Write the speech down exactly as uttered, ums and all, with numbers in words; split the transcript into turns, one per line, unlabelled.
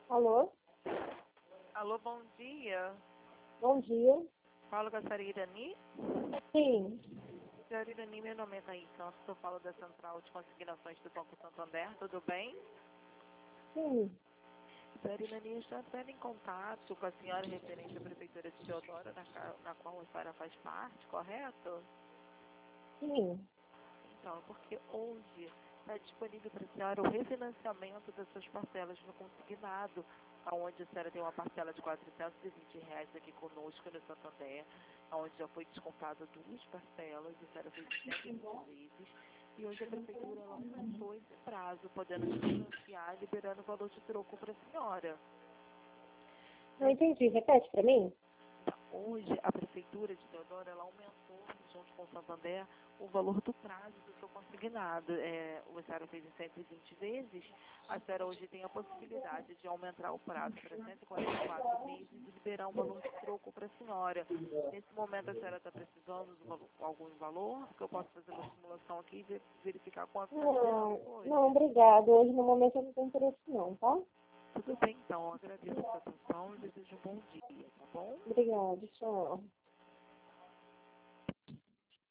Alô?
Alô, bom dia.
Bom dia.
Falo com a senhora Irani.
Sim.
Senhora Irani, meu nome é Thaís Santos, eu falo da Central de Consignações do Banco Santander, tudo bem?
Sim.
Senhora Irani, eu estou entrando em contato com a senhora referente à Prefeitura de Teodoro, na, ca- na qual a senhora faz parte, correto?
Sim.
Então, porque hoje está disponível para a senhora o refinanciamento das suas parcelas no consignado, onde a senhora tem uma parcela de quatrocentos e vinte reais aqui conosco no Santander, onde já foi descontada duas parcelas, a senhora fez em cento e vinte vezes, e hoje a Prefeitura ela aumentou esse prazo, podendo refinanciar, liberando o valor de troco para a senhora.
Não entendi. Repete para mim?
Hoje, a Prefeitura de Teodoro, ela aumentou, junto com o Santander, o valor do prazo do seu consignado. É, a senhora fez em cento e vinte vezes, a senhora hoje tem a possibilidade de aumentar o prazo para cento e quarenta e quatro meses e liberar um valor de troco para a senhora. Nesse momento, a senhora está precisando de valor- algum valor? Porque eu posso fazer uma simulação aqui e ver- verificar quanto está
Não,
liberando hoje.
não, obrigado. Hoje, no momento, eu não tenho interesse não, tá?
Tudo bem, então. Eu agradeço a sua atenção e desejo um bom dia, tá bom?
Obrigada. Tchau.